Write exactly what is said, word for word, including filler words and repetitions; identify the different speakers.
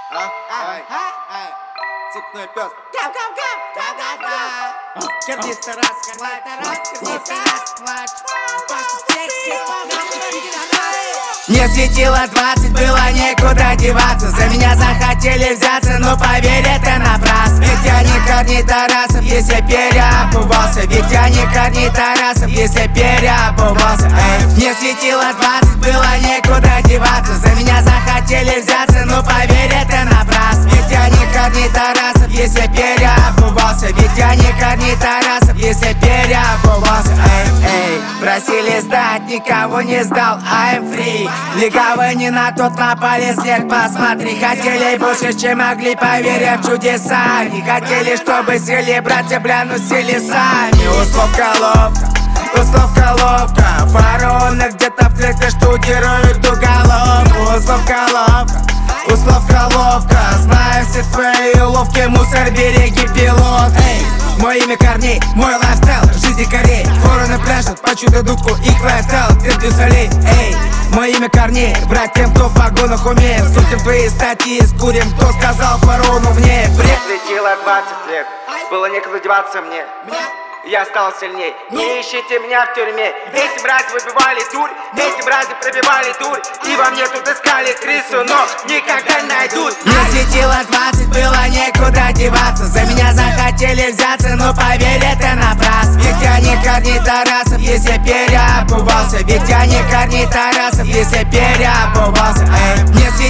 Speaker 1: А? Ай, ай, цепной пес. Киргизский раз, киргизский раз,
Speaker 2: Мне светило двадцать, было некуда деваться. За меня захотели взяться, но поверь, это напрасно. Ведь я не Корней Тарасов, если переобувался. Ведь я не Корней Тарасов, если переобувался. Эй. Мне светило двадцать, было некуда деваться. За меня захотели взяться, но поверь, это напрасно. Ведь я не Корней Тарасов, если переобувался. Ведь я не Корней Тарасов, если переобувался. Эй, эй. Просили сдать, никого не сдал, I'm free. Легавы не на тот напали, след посмотри. Хотели больше, чем могли, поверя в чудеса. Не хотели, чтобы сели братья, бля, ну сели сами. Условка ловка, условка ловка. Фараоны где-то в клетке штудируют уголовку. Условка ловка, условка ловка. Знаю все твои уловки, мусор, береги пилот. Эй, мое имя Корней, мой лайфстайл, жизни Корей. Фороны пляшут, по чудо-дудку, их лайфстайл, терпю солей. Эй, мое имя Корней, брать тем, кто в погонах умеет. Скрутим твои статьи, скурим, кто сказал фараону мне. Бред.
Speaker 1: Светило двадцать лет, было некуда деваться мне. Я стал сильней, не ищите меня в тюрьме. Эти братья выбивали дурь, эти братья пробивали дурь. И во мне тут искали крысу, но никогда не найдут.
Speaker 2: Мне светило двадцать, было некуда деваться. За меня захотели взяться, но поверь, это напрасно. Ведь я не Корней Тарасов, если переобувался. Ведь я не Корней Тарасов, если переобувался. Эй. Мне